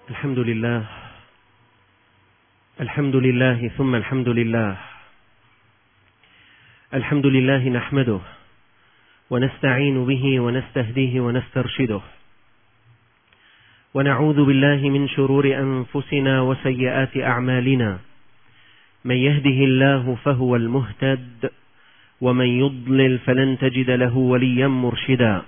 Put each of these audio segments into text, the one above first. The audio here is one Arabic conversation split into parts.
الحمد لله. الحمد لله ثم الحمد لله. الحمد لله نحمده ونستعين به ونستهديه ونسترشده، ونعوذ بالله من شرور أنفسنا وسيئات أعمالنا. من يهده الله فهو المهتد، ومن يضلل فلن تجد له وليا مرشدا.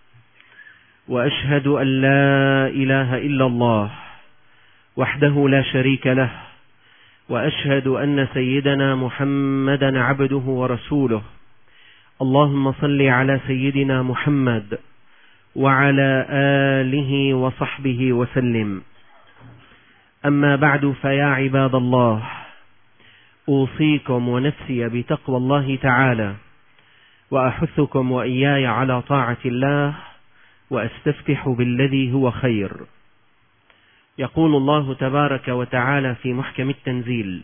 وأشهد أن لا إله إلا الله وحده لا شريك له، وأشهد أن سيدنا محمدا عبده ورسوله. اللهم صل على سيدنا محمد وعلى آله وصحبه وسلم. أما بعد، فيا عباد الله، أوصيكم ونفسي بتقوى الله تعالى، وأحثكم وإياي على طاعة الله، وأستفتح بالذي هو خير. يقول الله تبارك وتعالى في محكم التنزيل: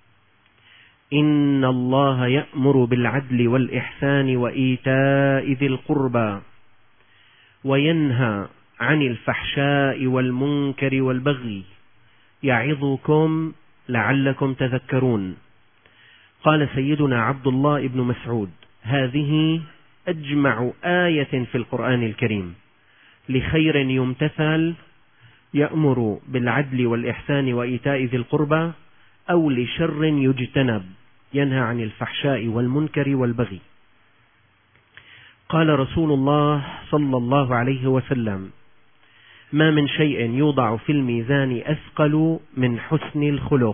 إن الله يأمر بالعدل والإحسان وإيتاء ذي القربى وينهى عن الفحشاء والمنكر والبغي يعظكم لعلكم تذكرون. قال سيدنا عبد الله بن مسعود: هذه أجمع آية في القرآن الكريم لخير يمتثل، يأمر بالعدل والإحسان وإيتاء ذي القربى، أو لشر يجتنب، ينهى عن الفحشاء والمنكر والبغي. قال رسول الله صلى الله عليه وسلم: ما من شيء يوضع في الميزان أثقل من حسن الخلق،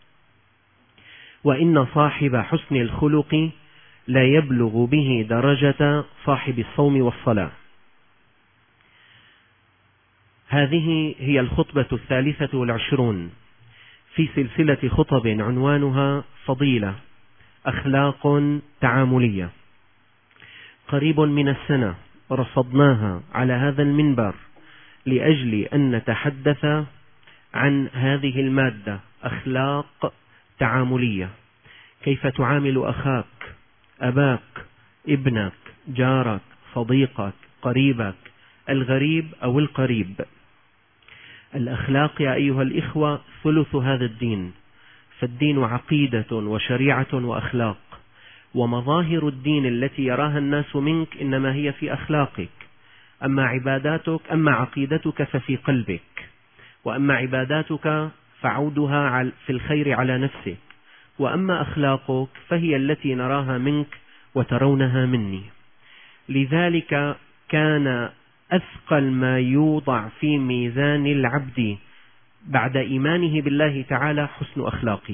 وإن صاحب حسن الخلق لا يبلغ به درجة صاحب الصوم والصلاة. هذه هي الخطبة 23 في سلسلة خطب عنوانها فضيلة أخلاق تعاملية. قريب من السنة رصدناها على هذا المنبر لأجل أن نتحدث عن هذه المادة، أخلاق تعاملية. كيف تعامل أخاك، أباك، ابنك، جارك، صديقك، قريبك، الغريب أو القريب. الأخلاق يا أيها الإخوة ثلث هذا الدين، فالدين عقيدة وشريعة وأخلاق، ومظاهر الدين التي يراها الناس منك إنما هي في أخلاقك. أما عقيدتك ففي قلبك، وأما عباداتك فعودها في الخير على نفسك، وأما أخلاقك فهي التي نراها منك وترونها مني. لذلك كان أثقل ما يوضع في ميزان العبد بعد إيمانه بالله تعالى حسن أخلاقه.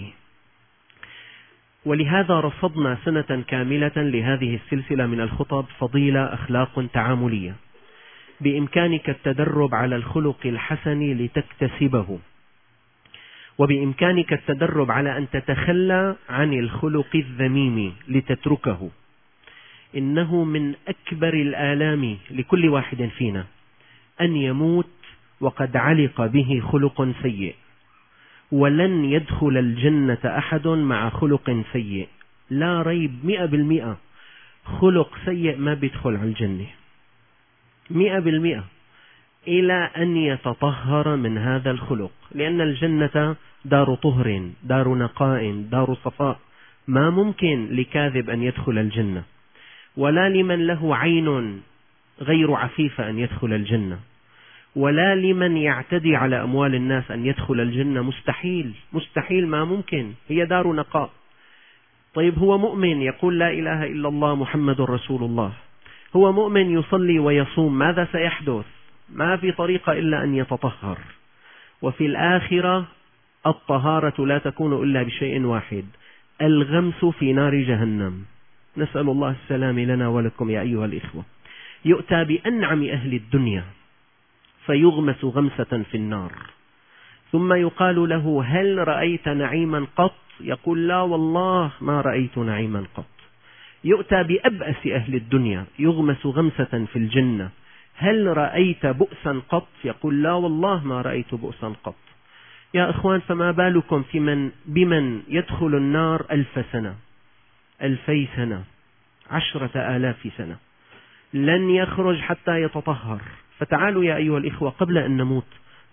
ولهذا رصدنا سنة كاملة لهذه السلسلة من الخطب فضيلة أخلاق تعاملية. بإمكانك التدرب على الخلق الحسن لتكتسبه، وبإمكانك التدرب على أن تتخلى عن الخلق الذميم لتتركه. إنه من أكبر الآلام لكل واحد فينا أن يموت وقد علق به خلق سيء، ولن يدخل الجنة أحد مع خلق سيء. لا ريب، 100% خلق سيء ما بيدخل على الجنة 100%، إلى أن يتطهر من هذا الخلق، لأن الجنة دار طهر، دار نقاء، دار صفاء. ما ممكن لكاذب أن يدخل الجنة، ولا لمن له عين غير عفيفة أن يدخل الجنة، ولا لمن يعتدي على أموال الناس أن يدخل الجنة. مستحيل مستحيل، ما ممكن، هي دار نقاء. طيب، هو مؤمن يقول لا إله إلا الله محمد رسول الله، هو مؤمن يصلي ويصوم، ماذا سيحدث؟ ما في طريقة إلا أن يتطهر. وفي الآخرة الطهارة لا تكون إلا بشيء واحد: الغمس في نار جهنم. نسأل الله السلام لنا ولكم يا أيها الإخوة. يؤتى بأنعم أهل الدنيا فيغمس غمسة في النار، ثم يقال له: هل رأيت نعيما قط؟ يقول: لا والله ما رأيت نعيما قط. يؤتى بأبأس أهل الدنيا يغمس غمسة في الجنة: هل رأيت بؤسا قط؟ يقول: لا والله ما رأيت بؤسا قط. يا إخوان، فما بالكم بمن يدخل النار 1000 سنة، 2000 سنة، 10,000 سنة، لن يخرج حتى يتطهر. فتعالوا يا أيها الإخوة، قبل أن نموت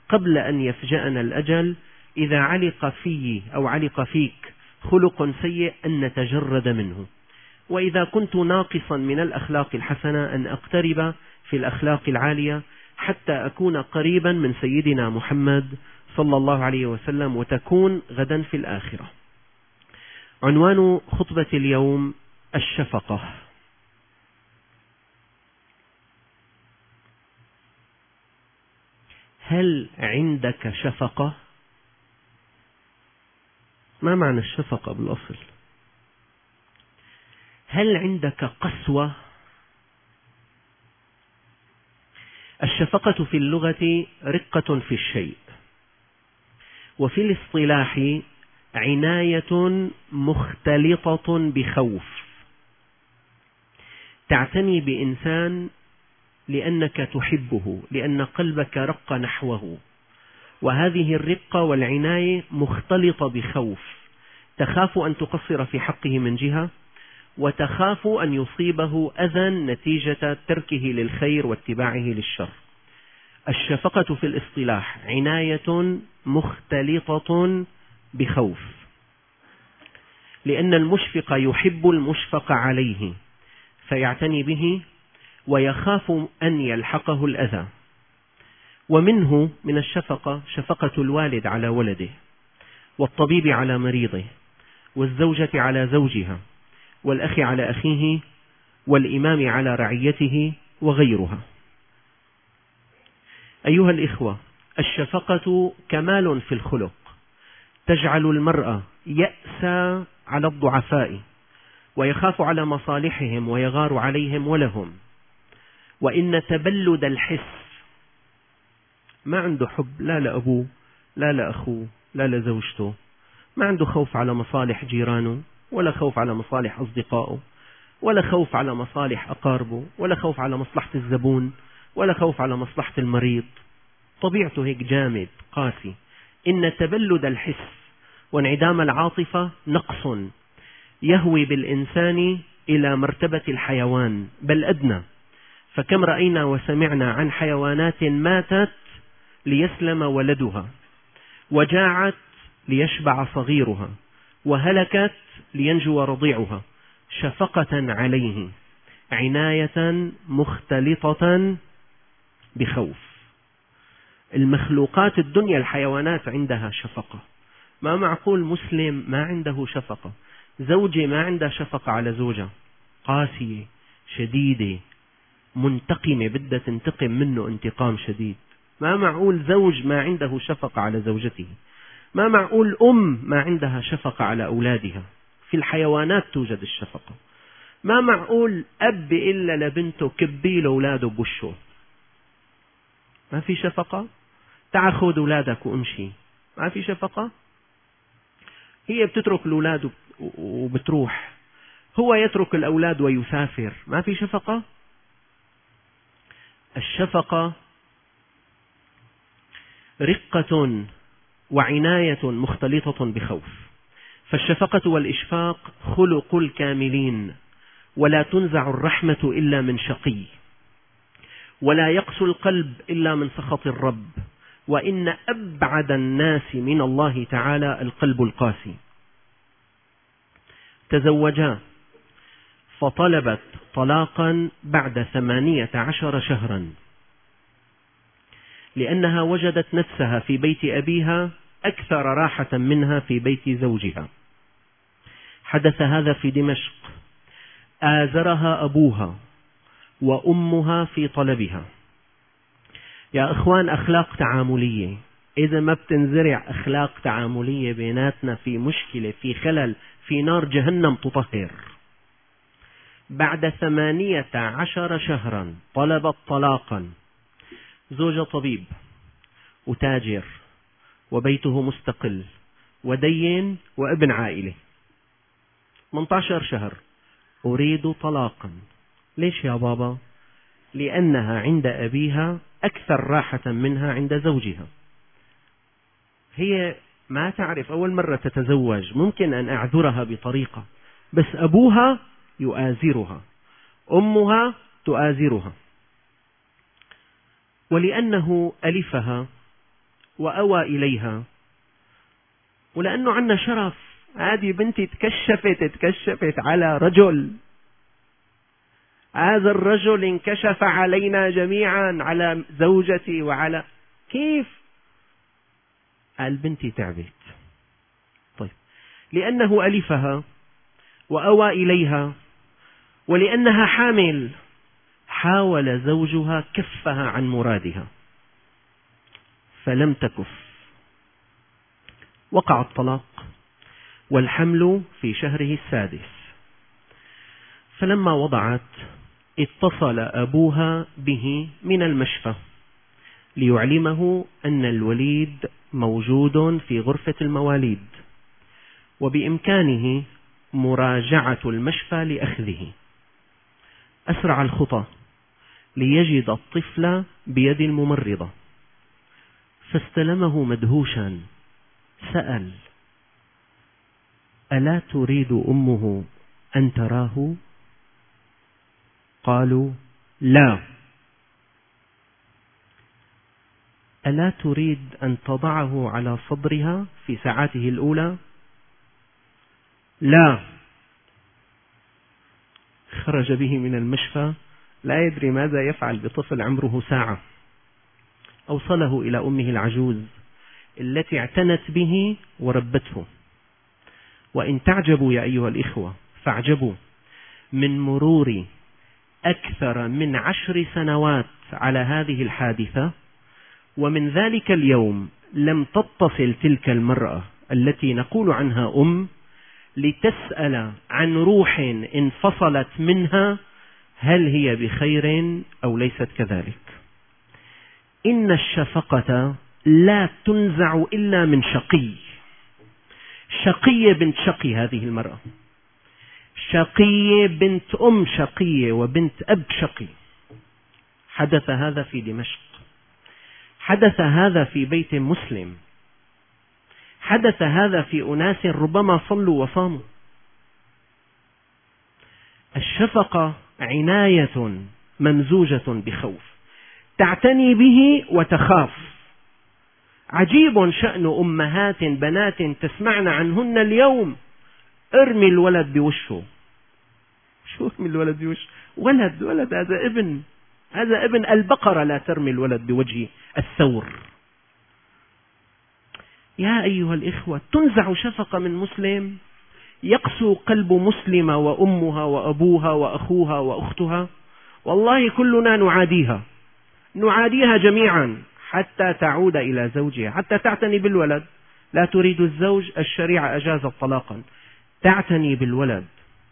قبل أن يفجأنا الأجل إذا علق في أو علق فيك خلق سيء أن نتجرد منه، وإذا كنت ناقصا من الأخلاق الحسنة أن أقترب في الأخلاق العالية حتى أكون قريبا من سيدنا محمد صلى الله عليه وسلم، وتكون غدا في الآخرة. عنوان خطبة اليوم الشفقة. هل عندك شفقة؟ ما معنى الشفقة بالأصل؟ هل عندك قسوة؟ الشفقة في اللغة رقة في الشيء، وفي الاصطلاح عناية مختلطة بخوف، تعتني بإنسان لأنك تحبه، لأن قلبك رق نحوه، وهذه الرقة والعناية مختلطة بخوف، تخاف أن تقصر في حقه من جهة، وتخاف أن يصيبه أذى نتيجة تركه للخير واتباعه للشر. الشفقة في الاصطلاح عناية مختلطة بخوف، لأن المشفق يحب المشفق عليه فيعتني به ويخاف أن يلحقه الأذى. ومنه من الشفقة شفقة الوالد على ولده، والطبيب على مريضه، والزوجة على زوجها، والأخ على أخيه، والإمام على رعيته وغيرها. أيها الإخوة، الشفقة كمال في الخلق، تجعل المرء يأسى على الضعفاء ويخاف على مصالحهم ويغار عليهم ولهم. وإن تبلد الحس، ما عنده حب لا لأبوه لا لأخوه لا لزوجته، ما عنده خوف على مصالح جيرانه، ولا خوف على مصالح أصدقائه، ولا خوف على مصالح أقاربه، ولا خوف على مصلحة الزبون، ولا خوف على مصلحة المريض. طبيعته هيك جامد قاسي. إن تبلد الحس وانعدام العاطفة نقص يهوي بالإنسان إلى مرتبة الحيوان بل أدنى. فكم رأينا وسمعنا عن حيوانات ماتت ليسلم ولدها، وجاعت ليشبع صغيرها، وهلكت لينجو رضيعها، شفقة عليه، عناية مختلطة بخوف. المخلوقات الدنيا الحيوانات عندها شفقة، ما معقول مسلم ما عنده شفقة. زوجة ما عندها شفقة على زوجها، قاسية شديدة منتقمة، بدها تنتقم منه انتقام شديد. ما معقول زوج ما عنده شفقة على زوجته، ما معقول ما عندها شفقة على أولادها. في الحيوانات توجد الشفقة. ما معقول أب إلا لبنته كبيل أولاده بوشه، ما في شفقة. تعال خذ أولادك وامشي، ما في شفقة. هي بتترك الأولاد وبتروح، هو يترك الأولاد ويسافر، ما في شفقة. الشفقة رقة وعناية مختلطة بخوف. فالشفقة والإشفاق خلق الكاملين، ولا تنزع الرحمة إلا من شقي، ولا يقسو القلب إلا من سخط الرب، وإن أبعد الناس من الله تعالى القلب القاسي. تزوجا فطلبت طلاقا بعد 18 شهرا، لأنها وجدت نفسها في بيت أبيها أكثر راحة منها في بيت زوجها. حدث هذا في دمشق، آزرها أبوها وأمها في طلبها. يا إخوان، أخلاق تعاملية، إذا ما بتنزرع أخلاق تعاملية بيناتنا في مشكلة، في خلل، في نار جهنم تطهر. بعد 18 شهرا طلبت طلاقا، زوجة طبيب وتاجر وبيته مستقل ودين وابن عائلة، 18 شهر أريد طلاقا. ليش يا بابا؟ لأنها عند أبيها أكثر راحة منها عند زوجها. هي ما تعرف، أول مرة تتزوج، ممكن أن أعذرها بطريقة، بس أبوها يؤازرها، أمها تؤازرها. ولأنه ألفها وأوى إليها. ولأنه عنا شرف، هذه بنتي تكشفت على رجل، هذا الرجل انكشف علينا جميعا، على زوجتي وعلى كيف؟ قال بنتي تعبت. طيب، لأنه ألفها وأوى إليها ولأنها حامل، حاول زوجها كفها عن مرادها فلم تكف، وقع الطلاق والحمل في شهره السادس. فلما وضعت اتصل أبوها به من المشفى ليعلمه أن الوليد موجود في غرفة المواليد وبإمكانه مراجعة المشفى لأخذه. أسرع الخطى ليجد الطفل بيد الممرضة، فاستلمه مدهوشا، سأل: ألا تريد أمه أن تراه؟ قالوا: لا. ألا تريد أن تضعه على صدرها في ساعاته الأولى؟ لا. خرج به من المشفى لا يدري ماذا يفعل بطفل عمره ساعة. أوصله إلى أمه العجوز التي اعتنت به وربته. وإن تعجبوا يا أيها الإخوة فاعجبوا من مرور أكثر من 10 سنوات على هذه الحادثة، ومن ذلك اليوم لم تتصل تلك المرأة التي نقول عنها لتسأل عن روح انفصلت منها هل هي بخير أو ليست كذلك. إن الشفقة لا تنزع إلا من شقي. شقية بنت شقي هذه المرأة، شقية بنت أم شقية وبنت أب شقي. حدث هذا في دمشق، حدث هذا في بيت مسلم، حدث هذا في أناس ربما صلوا وصاموا. الشفقة عناية ممزوجة بخوف، تعتني به وتخاف. عجيب شأن أمهات بنات تسمعن عنهن اليوم: ارمي الولد بوشه. شو ارمي الولد بوشه؟ ولد هذا ابن البقرة، لا ترمي الولد بوجه الثور. يا أيها الإخوة، تنزع شفقة من مسلم؟ يقسو قلب مسلمة وأمها وأبوها وأخوها وأختها؟ والله كلنا نعاديها جميعا حتى تعود إلى زوجها، حتى تعتني بالولد. لا تريد الزوج، الشريعة أجازت طلاقا، تعتني بالولد.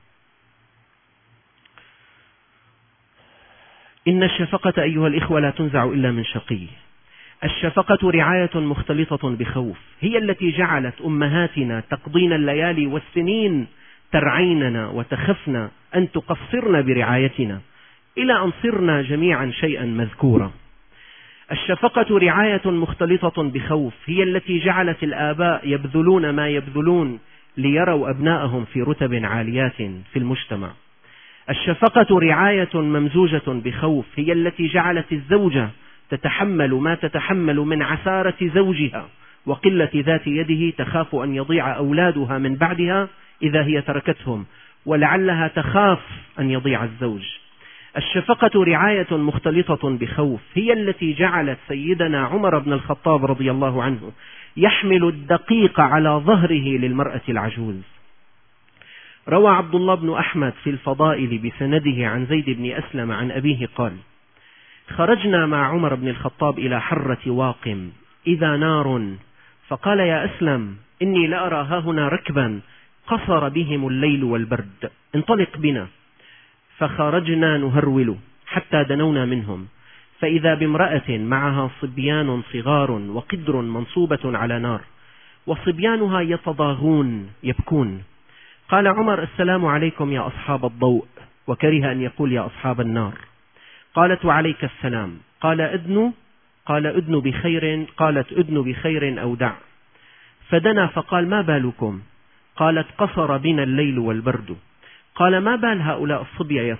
إن الشفقة أيها الإخوة لا تنزع إلا من شقي. الشفقة رعاية مختلطة بخوف، هي التي جعلت أمهاتنا تقضين الليالي والسنين ترعيننا وتخفن أن تقصرن برعايتنا إلى أن صرنا جميعا شيئا مذكورا. الشفقة رعاية مختلطة بخوف، هي التي جعلت الآباء يبذلون ما يبذلون ليروا أبناءهم في رتب عاليات في المجتمع. الشفقة رعاية ممزوجة بخوف، هي التي جعلت الزوجة تتحمل ما تتحمل من عسارة زوجها وقلة ذات يده، تخاف أن يضيع أولادها من بعدها إذا هي تركتهم، ولعلها تخاف أن يضيع الزوج. الشفقة رعاية مختلطة بخوف، هي التي جعلت سيدنا عمر بن الخطاب رضي الله عنه يحمل الدقيق على ظهره للمرأة العجوز. روى عبد الله بن أحمد في الفضائل بسنده عن زيد بن أسلم عن أبيه قال: خرجنا مع عمر بن الخطاب إلى حرة واقم إذا نار، فقال: يا أسلم، إني لأرى هاهنا ركبا قصر بهم الليل والبرد، انطلق بنا. فخرجنا نهرول حتى دنونا منهم، فإذا بامرأة معها صبيان صغار وقدر منصوبة على نار، وصبيانها يتضاغون يبكون. قال عمر: السلام عليكم يا أصحاب الضوء، وكره أن يقول يا أصحاب النار. قالت: وعليك السلام. قال: أدنوا. قال: أدنوا بخير. قالت: أدنوا بخير أو دع. فدنا فقال: ما بالكم؟ قالت: قصر بنا الليل والبرد. قال: ما بال هؤلاء الصبية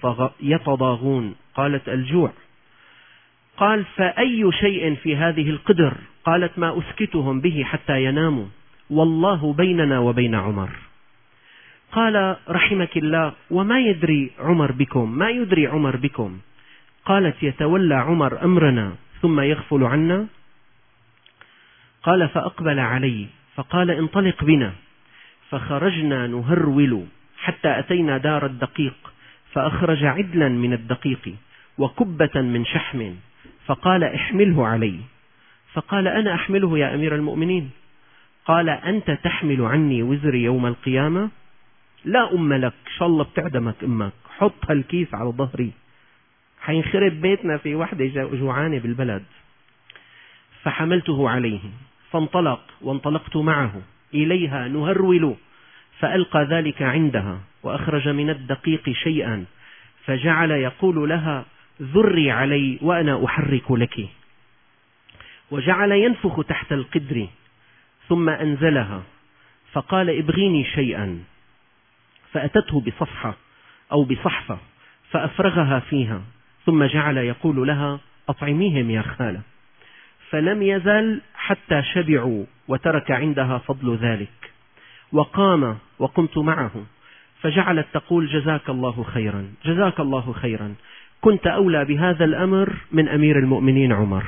يتضاغون؟ قالت: الجوع. قال: فأي شيء في هذه القدر قالت: ما أسكتهم به حتى يناموا، والله بيننا وبين عمر. قال: رحمك الله، وما يدري عمر بكم؟ ما يدري عمر بكم؟ قالت: يتولى عمر أمرنا ثم يغفل عنا. قال: فأقبل علي فقال: انطلق بنا. فخرجنا نهرول حتى أتينا دار الدقيق، فأخرج عدلا من الدقيق وكبة من شحم، فقال: احمله علي. فقال: أنا أحمله يا أمير المؤمنين. قال: أنت تحمل عني وزري يوم القيامة؟ لا أم لك، إن شاء الله بتعدمك أمك، حط هالكيس على ظهري، حينخرب بيتنا في وحدة جوعانة بالبلد. فحملته عليه فانطلق وانطلقت معه إليها نهرول، فألقى ذلك عندها وأخرج من الدقيق شيئا، فجعل يقول لها: ذري علي وأنا أحرك لك، وجعل ينفخ تحت القدر، ثم أنزلها فقال: ابغيني شيئا. فأتته بصفحة أو بصحفة فأفرغها فيها، ثم جعل يقول لها: أطعميهم يا خالة. فلم يزل حتى شبعوا، وترك عندها فضل ذلك. وقام وقمت معه، فجعلت تقول: جزاك الله خيرا، جزاك الله خيرا، كنت أولى بهذا الأمر من أمير المؤمنين عمر.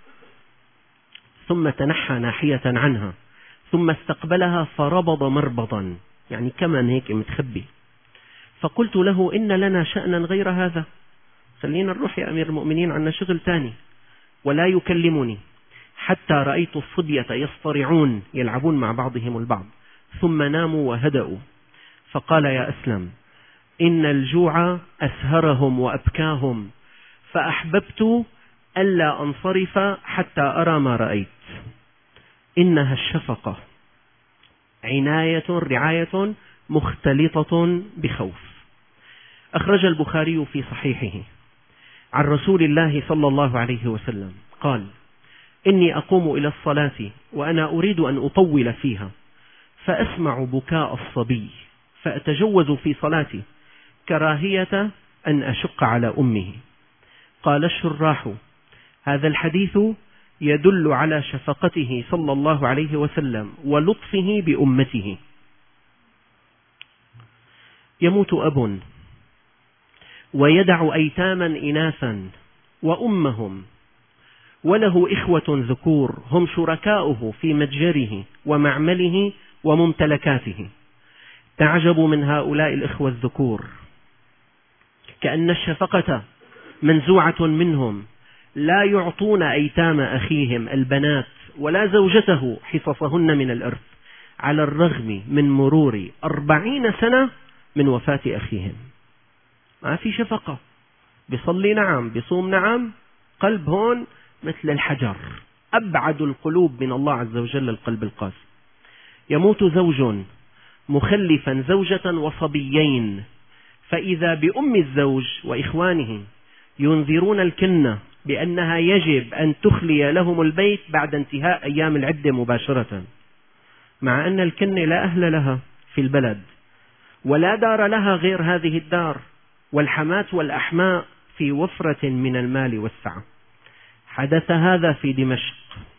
ثم تنحى ناحية عنها، ثم استقبلها فربض مربضا، يعني كمان هيك متخبي. فقلت له: إن لنا شأنا غير هذا، خلينا نروح يا أمير المؤمنين، عنا شغل تاني. ولا يكلمني حتى رأيت الصبية يصطرعون يلعبون مع بعضهم البعض، ثم ناموا وهدأوا. فقال: يا أسلم، إن الجوع أسهرهم وأبكاهم، فأحببت ألا أنصرف حتى أرى ما رأيت. إنها الشفقة رعاية مختلطة بخوف. أخرج البخاري في صحيحه عن رسول الله صلى الله عليه وسلم قال: إني أقوم إلى الصلاة وأنا أريد أن أطول فيها، فأسمع بكاء الصبي، فأتجوز في صلاتي كراهية أن أشق على أمه. قال الشراح: هذا الحديث يدل على شفقته صلى الله عليه وسلم ولطفه بأمته. يموت أب ويدع أيتاما إناثا وأمهم، وله إخوة ذكور هم شركاؤه في متجره ومعمله وممتلكاته. تعجب من هؤلاء الإخوة الذكور، كأن الشفقة منزوعة منهم، لا يعطون أيتام أخيهم البنات ولا زوجته حصصهن من الإرث، على الرغم من مرور 40 سنة من وفاة أخيهم. ما في شفقة، بيصلي نعم، بيصوم نعم، قلب هون مثل الحجر، أبعد القلوب من الله عز وجل القلب القاسي. يموت زوج مخلفا زوجة وصبيين، فإذا بأم الزوج وإخوانه ينذرون الكنة بأنها يجب أن تخلي لهم البيت بعد انتهاء أيام العدة مباشرة، مع أن الكنة لا أهل لها في البلد ولا دار لها غير هذه الدار، والحماة والأحماء في وفرة من المال والسعة. حدث هذا في دمشق.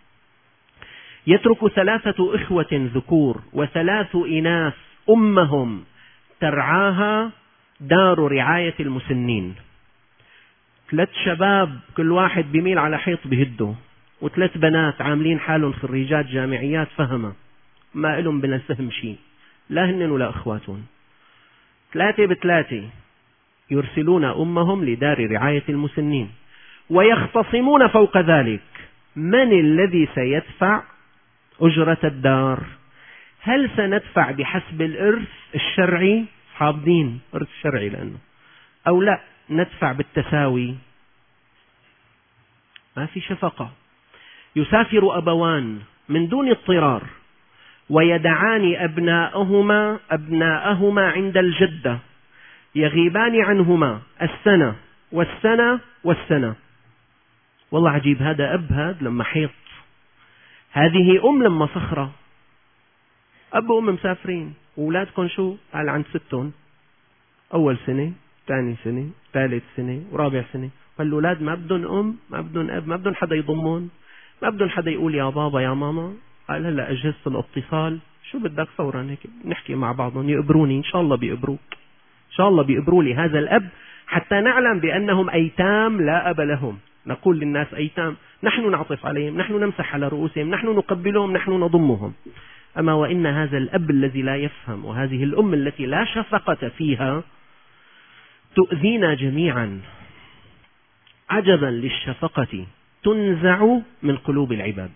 يترك 3 إخوة ذكور و3 إناث أمهم ترعاها دار رعاية المسنين. 3 شباب كل واحد بيميل على حيط بهده، و3 بنات عاملين حالهم خريجات جامعيات فهمة، ما إلهم بنفسهم شيء، لا هن ولا أخواتهم. 3 ب3 يرسلون أمهم لدار رعاية المسنين، ويختصمون فوق ذلك من الذي سيدفع أجرة الدار. هل سندفع بحسب الإرث الشرعي، أصحاب دين إرث شرعي لأنه، أو لا ندفع بالتساوي؟ ما في شفقة. يسافر أبوان من دون اضطرار ويدعان أبناءهما عند الجدة، يغيبان عنهما السنة والسنة والسنة. والله عجيب، هذا أب هذا لما حيط، هذه أم لما صخرة. أب وأم مسافرين، وأولادكم شو؟ قال عند 6، أول سنة، ثاني سنة، ثالث سنة، ورابع سنة. فالأولاد ما بدهم أم، ما بدهم أب، ما بدهم حدا يضمون، ما بدهم حدا يقول يا بابا يا ماما. قال هلا أجهزة الاتصال شو بدك فورا هيك نحكي مع بعضهم، يقبروني إن شاء الله بيقبروك، إن شاء الله بيقبروا لي هذا الأب، حتى نعلم بأنهم أيتام لا أب لهم. نقول للناس أيتام، نحن نعطف عليهم، نحن نمسح على رؤوسهم، نحن نقبلهم، نحن نضمهم. أما وإن هذا الأب الذي لا يفهم وهذه الأم التي لا شفقة فيها تؤذينا جميعا. عجبا للشفقة تنزع من قلوب العباد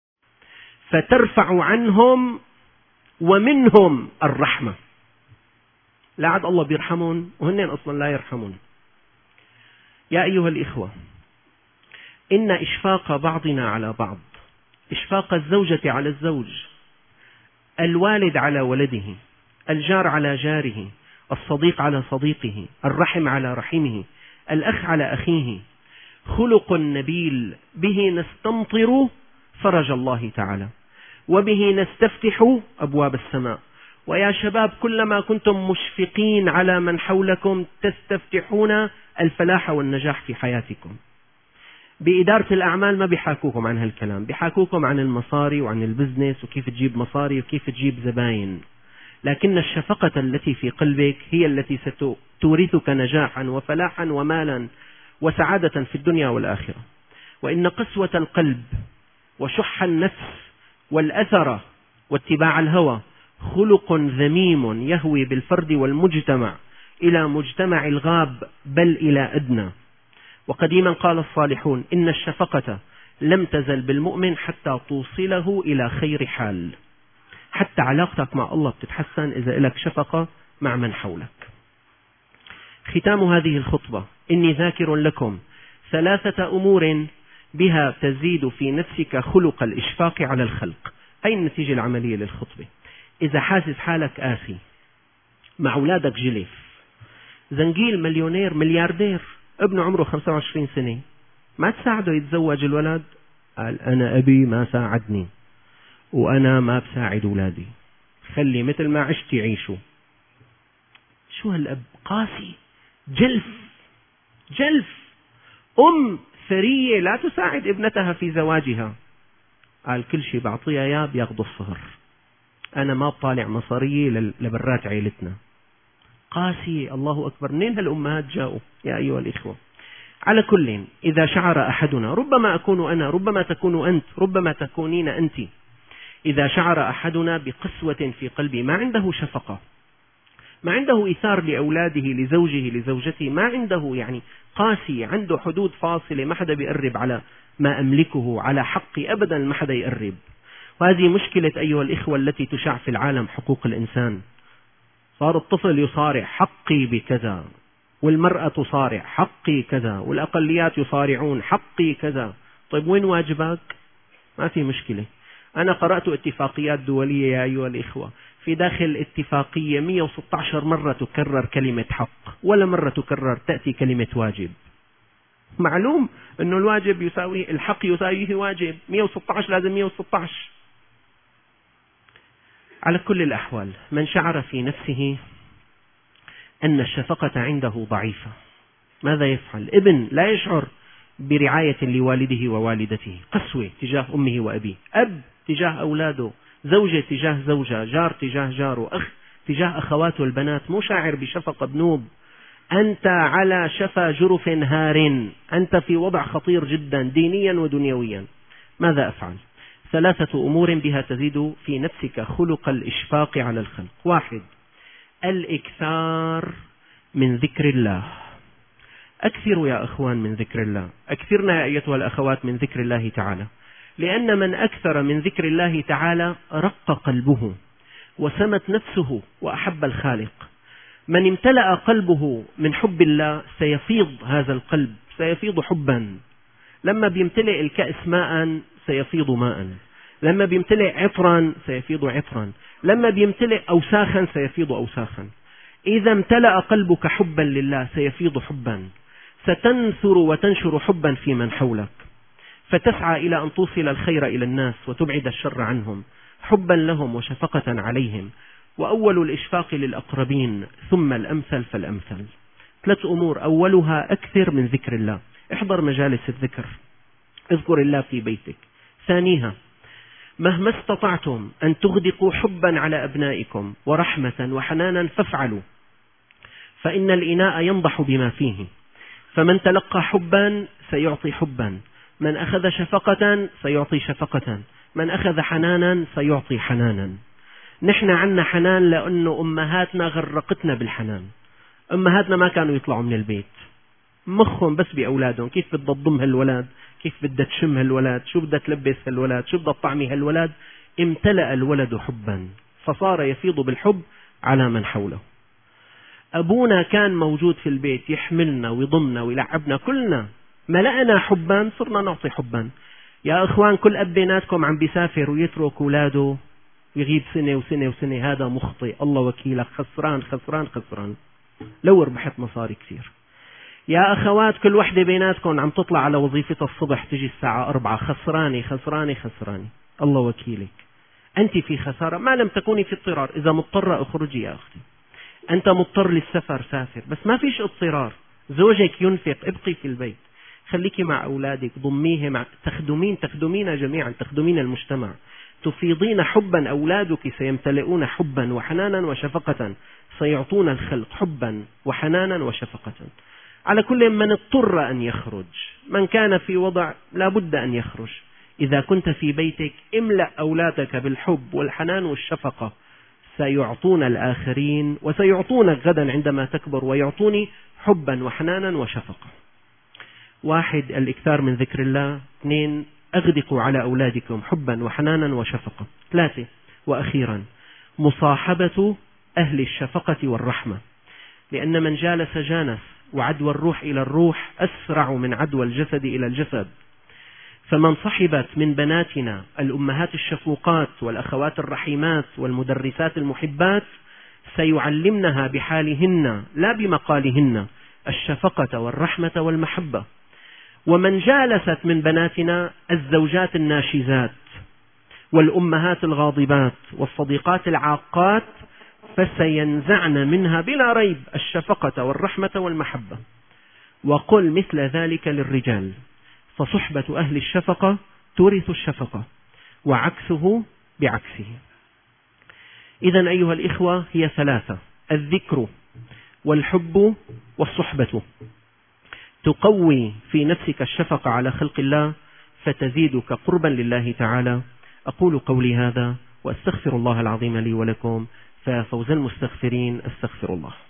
فترفع عنهم ومنهم الرحمة. لا عاد الله بيرحمون وهن أصلا لا يرحمون. يا أيها الإخوة، إن إشفاق بعضنا على بعض، إشفاق الزوجة على الزوج، الوالد على ولده، الجار على جاره، الصديق على صديقه، الرحم على رحمه، الأخ على أخيه، خلق نبيل به نستمطر فرج الله تعالى، وبه نستفتح أبواب السماء. ويا شباب، كلما كنتم مشفقين على من حولكم تستفتحون الفلاح والنجاح في حياتكم. بإدارة الأعمال ما بيحاكوكم عن هالكلام، بيحاكوكم عن المصاري وعن البزنس وكيف تجيب مصاري وكيف تجيب زباين، لكن الشفقة التي في قلبك هي التي ستورثك نجاحا وفلاحا ومالا وسعادة في الدنيا والآخرة. وإن قسوة القلب وشح النفس والأثر واتباع الهوى خلق ذميم يهوي بالفرد والمجتمع إلى مجتمع الغاب، بل إلى أدنى. وقديما قال الصالحون: إن الشفقة لم تزل بالمؤمن حتى توصله إلى خير حال. حتى علاقتك مع الله بتتحسن إذا لك شفقة مع من حولك. ختام هذه الخطبة: إني ذاكر لكم 3 أمور بها تزيد في نفسك خلق الإشفاق على الخلق. أي النتيجة العملية للخطبة؟ إذا حاسس حالك آخي مع أولادك جلف، زنجيل مليونير ملياردير ابن عمره 25 سنة، ما تساعده يتزوج الولد، قال أنا أبي ما ساعدني وأنا ما بساعد أولادي، خلي مثل ما عشت يعيشوا. شو هالأب قاسي، جلف. أم ثرية لا تساعد ابنتها في زواجها، قال كل شيء بعطيها إياه بياخذوا الصهر، أنا ما بطالع مصارية لبرات عيلتنا. قاسي، الله أكبر. منين هالأمهات جاءوا يا أيها الإخوة؟ على كل، إذا شعر أحدنا، ربما أكون أنا، ربما تكون أنت، ربما تكونين أنت، إذا شعر أحدنا بقسوة في قلبه، ما عنده شفقة، ما عنده إيثار لأولاده، لزوجه، لزوجته، ما عنده يعني قاسي، عنده حدود فاصلة، ما حدا بيقرب على ما أملكه، على حقي أبدا ما حدا يقرب. وهذه مشكلة أيها الإخوة التي تشاع في العالم، حقوق الإنسان. صار الطفل يصارع حقي بكذا، والمرأة تصارع حقي كذا، والأقليات يصارعون حقي كذا. طيب وين واجبك؟ ما في مشكلة. أنا قرأت اتفاقيات دولية يا أيها الإخوة، في داخل الاتفاقية 116 مرة تكرر كلمة حق، ولا مرة تأتي كلمة واجب. معلوم أنه الواجب يساوي الحق، يساويه واجب، 116 لازم 116. على كل الأحوال، من شعر في نفسه أن الشفقة عنده ضعيفة ماذا يفعل؟ ابن لا يشعر برعاية لوالده ووالدته، قسوة تجاه أمه وأبيه، أب تجاه أولاده، زوجة تجاه زوجة، جار تجاه جاره، أخ تجاه أخواته البنات، مو شاعر بشفقة بنوب. أنت على شفا جرف هار، أنت في وضع خطير جدا دينيا ودنيويا. ماذا أفعل؟ 3 أمور بها تزيد في نفسك خلق الإشفاق على الخلق. 1: الإكثار من ذكر الله. أكثروا يا أخوان من ذكر الله، أكثرنا يا أيتها الأخوات من ذكر الله تعالى، لأن من أكثر من ذكر الله تعالى رق قلبه وسمت نفسه وأحب الخالق. من امتلأ قلبه من حب الله سيفيض هذا القلب، سيفيض حبا. لما بيمتلئ الكأس ماء سيفيض ماء، لما بيمتلئ عطرا سيفيض عطرا، لما بيمتلئ أوساخا سيفيض أوساخا. إذا امتلأ قلبك حبا لله سيفيض حبا، ستنثر وتنشر حبا في من حولك، فتسعى إلى أن توصل الخير إلى الناس وتبعد الشر عنهم، حبا لهم وشفقة عليهم. وأول الإشفاق للأقربين، ثم الأمثل فالأمثل. 3 أمور: أولها أكثر من ذكر الله، احضر مجالس الذكر، اذكر الله في بيتك، ثانيها: مهما استطعتم أن تغدقوا حبا على أبنائكم ورحمة وحنانا فافعلوا، فإن الإناء ينضح بما فيه، فمن تلقى حبا سيعطي حبا، من أخذ شفقة سيعطي شفقة، من أخذ حنانا سيعطي حنانا. نحن عنا حنان لأنه أمهاتنا غرقتنا بالحنان. أمهاتنا ما كانوا يطلعوا من البيت، مخهم بس بأولادهم، كيف بدها تضم هالولاد، كيف بدها تشم هالولاد، شو بدها تلبس هالولاد، شو بدها تطعمي هالولاد. امتلأ الولد حبا فصار يفيض بالحب على من حوله. أبونا كان موجود في البيت يحملنا ويضمنا ويلعبنا، كلنا ملأنا حبا، صرنا نعطي حبا. يا أخوان، كل أب بيناتكم عم بيسافر ويترك أولاده يغيب سنة وسنة وسنة، هذا مخطئ، الله وكيلك، خسران خسران خسران، لو ربحت مصاري كثير. يا أخوات، كل وحدة بيناتكم عم تطلع على وظيفتها الصبح تجي الساعة 4، خسرانة خسرانة خسرانة، الله وكيلك، أنت في خسارة ما لم تكوني في اضطرار. إذا مضطرة اخرجي يا أختي، أنت مضطر للسفر سافر، بس ما فيش اضطرار. زوجك ينفق، ابقي في البيت، خليكي مع أولادك، ضميهم، تخدمين جميعا، تخدمين المجتمع، تفيضين حبا. أولادك سيمتلئون حبا وحنانا وشفقة، سيعطون الخلق حبا وحنانا وشفقة. على كل من اضطر أن يخرج، من كان في وضع لا بد أن يخرج، إذا كنت في بيتك املأ أولادك بالحب والحنان والشفقة، سيعطون الآخرين وسيعطونك غدا عندما تكبر، ويعطوني حبا وحنانا وشفقة. 1. الإكثار من ذكر الله. 2. أغدقوا على أولادكم حبا وحنانا وشفقة. 3. وأخيرا مصاحبة أهل الشفقة والرحمة، لأن من جالس جانس، وعدوى الروح إلى الروح أسرع من عدوى الجسد إلى الجسد. فمن صحبت من بناتنا الأمهات الشفوقات والأخوات الرحيمات والمدرسات المحبات، سيعلمنها بحالهن لا بمقالهن الشفقة والرحمة والمحبة. ومن جالست من بناتنا الزوجات الناشزات والأمهات الغاضبات والصديقات العاقات، فسينزعن منها بلا ريب الشفقة والرحمة والمحبة. وقل مثل ذلك للرجال، فصحبة أهل الشفقة تورث الشفقة، وعكسه بعكسه. إذن أيها الإخوة، هي 3: الذكر والحب والصحبة، تقوي في نفسك الشفقة على خلق الله، فتزيدك قربا لله تعالى. أقول قولي هذا وأستغفر الله العظيم لي ولكم، ففوز المستغفرين أستغفر الله.